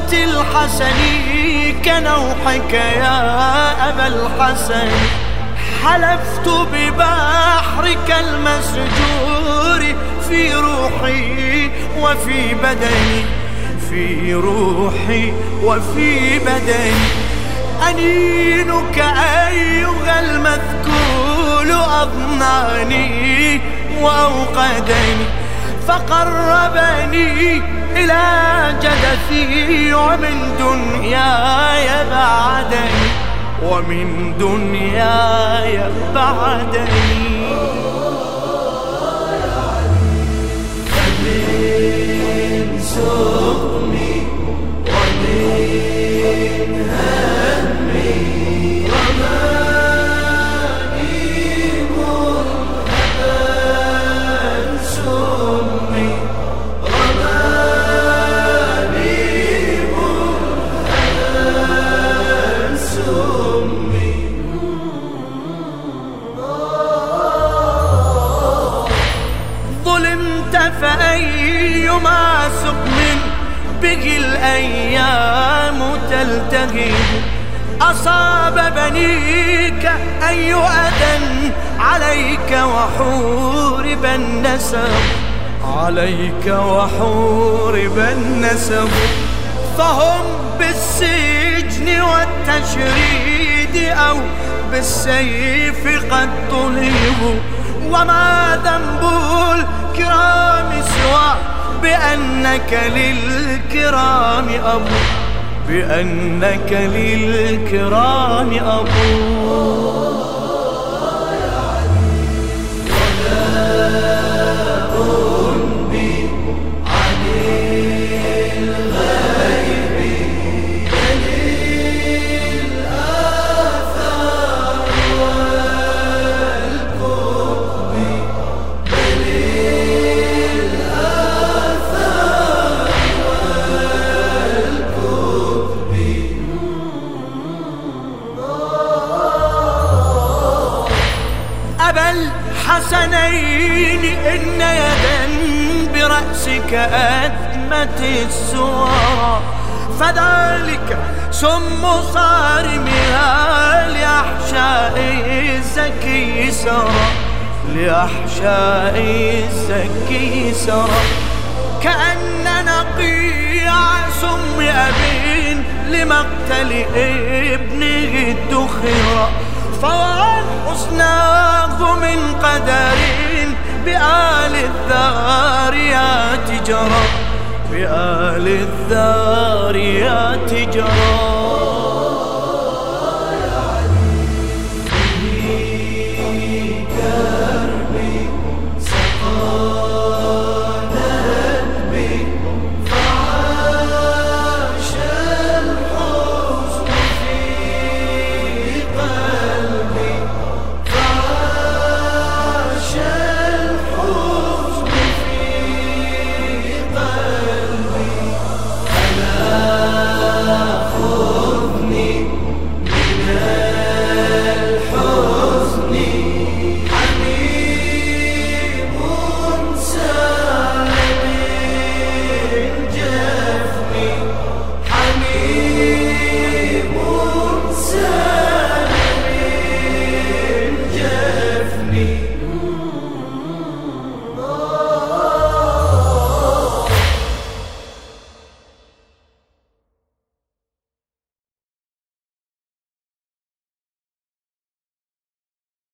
صوت الحسن كنوحك يا أبا الحسن. حلفت ببحرك المسجور في روحي وفي بدني، في روحي وفي بدني. أنينك أيها المذكول أضناني وأوقدني، فقربني إلى جدثي ومن دنياي بعدني، ومن دنياي بعدني. فمن سقمي ومن همي رماني مرهبا سمي، رماني مرهبا سمي. ظلمت فأيما سقم به الأيام تلتهب، أصاب بنيك أي أذى عليك وحورب النسب، عليك وحورب النسب. فهم بالسجن والتشريد أو بالسيف قد طلبوا، وما ذنب الكرام سوى بأنك للكرام أبو، بأنك للكرام أبو. أبا الحسنين إن يدا برأسك أدمت السورى، فذلك سم صارمها لأحشاء الزكي سرى، لأحشاء الزكي سرى. كأن نقيع سم أب لمقتل ابنه ادخر، فوعن حسناه من قدر بآل الذاريات جرى، بآل الذاريات جرى.